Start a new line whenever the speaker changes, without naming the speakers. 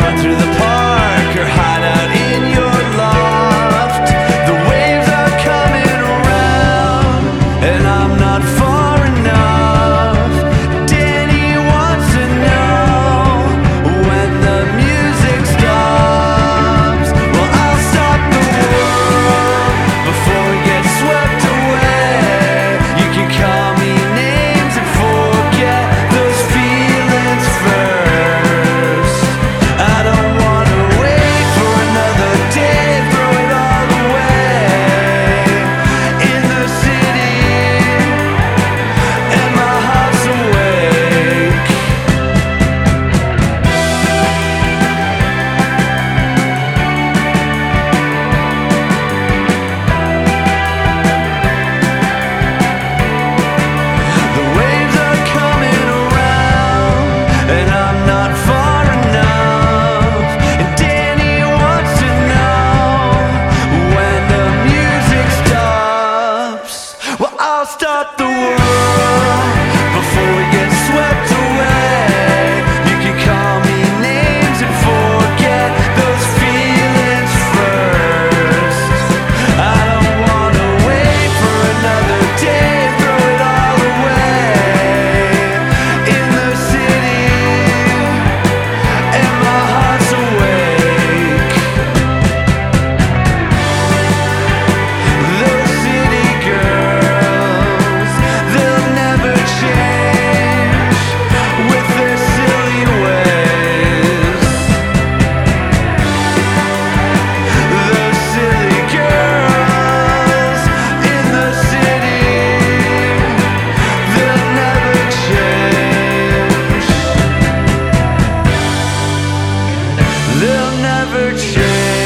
run through the park or hide out in your loft. The waves are coming around, and I'm not far enough. Danny wants to know when the music stops. Well, I'll stop the world before it gets swept away. You can call me names and forget those feelings first. I don't wanna wait for another day, throw it all away. In the city, and my heart's awake. The waves are coming around, and I'm not far enough. And Danny wants to know when the music stops. Well, I'll stop the world before we get swept away. You can call me names and forget those feelings first. I don't wanna wait for another day, throw it all away. In the city, and my heart's awake. Those city girls, they'll never change with their silly ways. Those silly girls in the city, they'll never change. They'll never change.